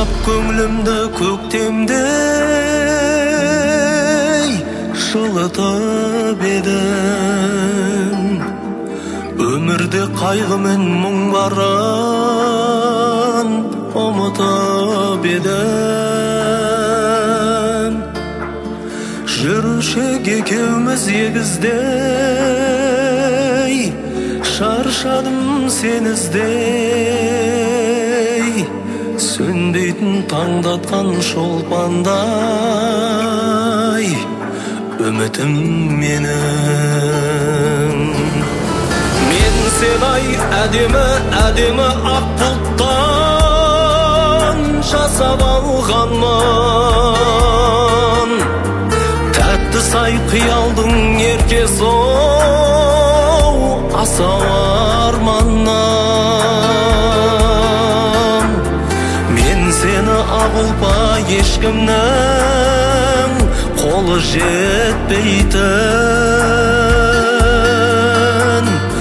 Жаурап көңілімді көктемдей жылытып едің. Өмірде қайғы мен мұң барын ұмытып едім. Жүрушек екеуміз егіздей, шаршадым сен іздей. Сөнбейтін таңдатқан шолпандай үмітім менің. Мен сенай әдемі ақ бұлттан жасап алғанмын. Тәтті сай қиялдың еркесі оу, асау арманнан. Мен сені ақ ұлпа ешкімнің қолы жетпейтін.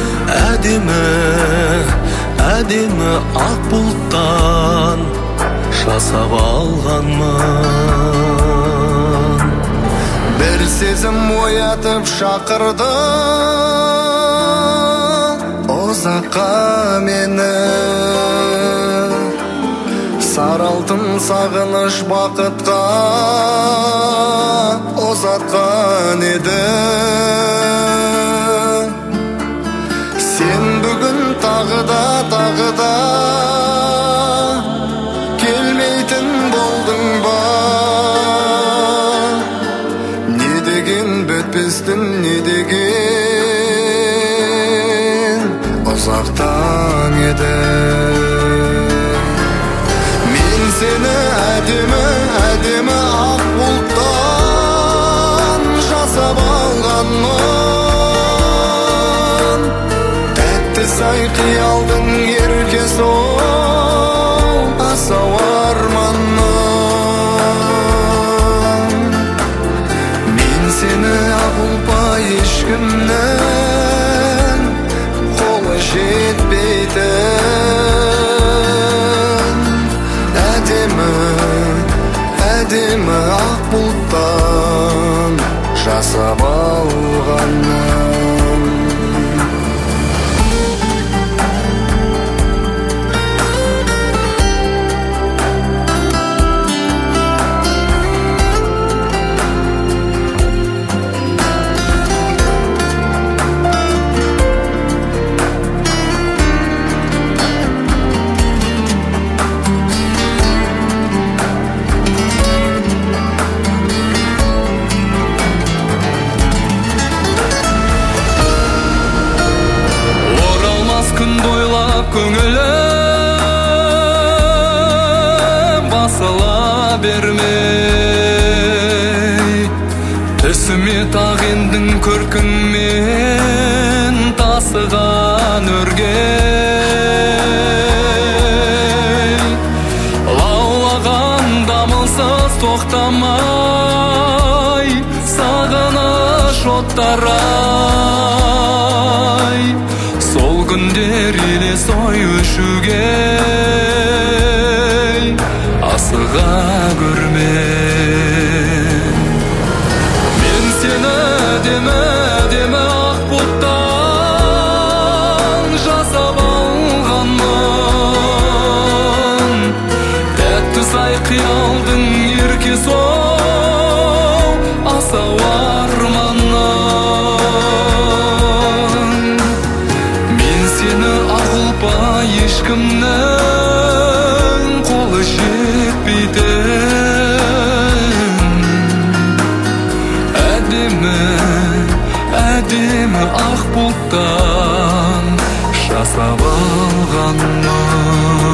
Әдемі ақ бұлттан жасап алғанмын. Бір сезім оятып шақырды ұзаққа мені. Саралтым сағыныш бақытқа ұзатқан еді. Сен бүгін тағы да келмейтін болдың ба? Не деген бітпестің, не деген ұзақтан еді. Мен сені әдемі ақ бұлттан жасап алғанмын. Тәтті сай қиялдың еркесі ол, асау арманнан. Мен сені ақ ұлпа ешкімнің қолы жетпейтін. Әдемі ақ бұлттан жасап алғанмын. Көңілім басыла бермей, түсіме тағендің көркіңмен тасыған өргей. Лаулаған дамылсыз тоқтамай, сағыныш оттарай. Сол күндер елес ой өшуге асыға көрмен. Мен сені әдемі ақ бұлттан жасап алғанмын. Тәтті сай қиялдың еркесі оу, асау арманнан. Мен сені ақ ұлпа ешкімнің қолы жетпейтін. Әдемі ақ бұлттан жасап алғанмын.